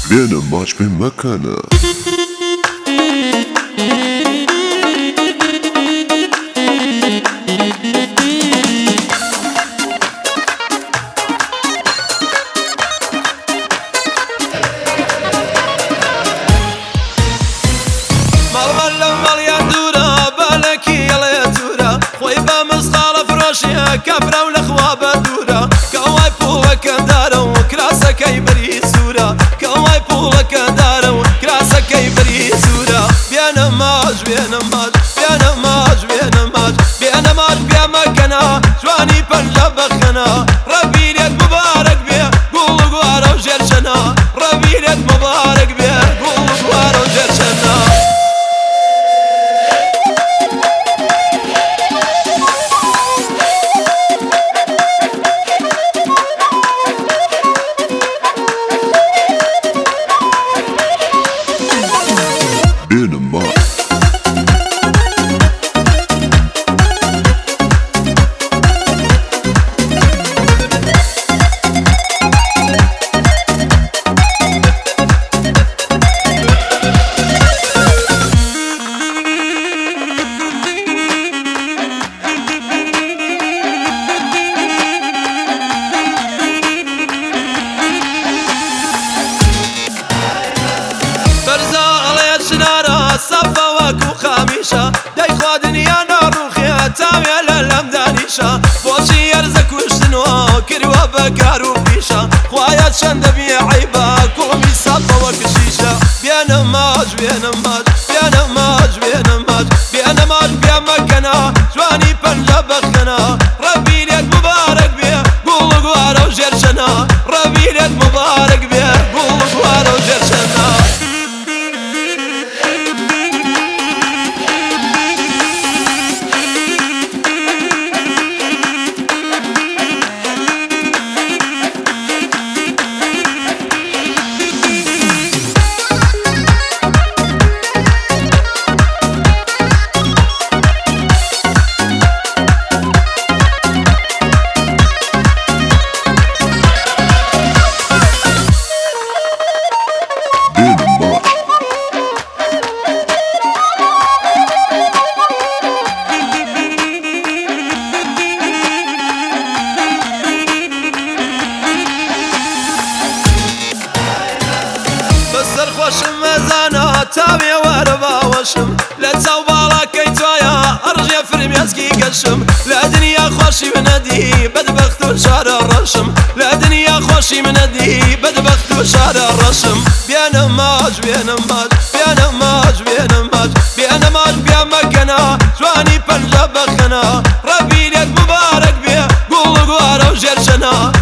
بێنە ماچ پێم مەکەنە مەڵبەر لەم مەڵیان دوورە بەلەکی ئەڵێ توورە خۆی بە مزغاڵە فرۆشیە کەفرە و لەخوا بە دوورە کەوای پوڵەکەندارە و کراسەکەی بەری سوورە کەوای پوڵەکەندارە و کراسەکەی بەری سوورە بێنە ماچ بێنە ماچ بێنە ماچ بێنە ماچ بێنە ماچ پێ مەکەنە جوانی پەنجە بەخەنە ڕەبیرێت مبارەک بێ گوڵ و گوارە و ژێرچەنە ڕەبیرێت مبارەک بێ گوڵ و گوارە و ژێرچەنە بێنە ماچ سەفە وەکو خامیشە دەیخوا دنیا ناڕوخێ تاوێ لە لەم دانیشە بۆچی هەرزە کوشتنەوە کردووە بەکار و پیشە خوایە چەندە بێعیبە کۆمی سەفە وەک شیشە بێنە ماچ بێنە ماچ بێنە ماچ بێنە ماچ بێنە ماچ پێ مەکەنە جوانی پەنجە بەخەنە ڕەبیرێت مبارەک بێ گوڵ و گوارە و ژێرچەنە ڕەبیرێت مبارەک بێ گوڵ و گوارە و ژێرچەنە خۆشم مەزانە تاوێ وەرە باوەشم لە چاو باڵاکەی توایە ئەڕژێ فرمێسکی گەشم لە دنیا خۆشی منەدی بەدبەخت و شارە ڕەشم لە دنیا خۆشی منەدی بەدبەخت و شارە ڕەشم بێنە ماچ بێنە ماچ بێنە ماچ بێنە ماچ بێنە ماچ پێ مەکەنە جوانی پەنجە بەخەنە ڕەبیرێت مبارەک بێ گوڵ و گوارە و ژێرچەنە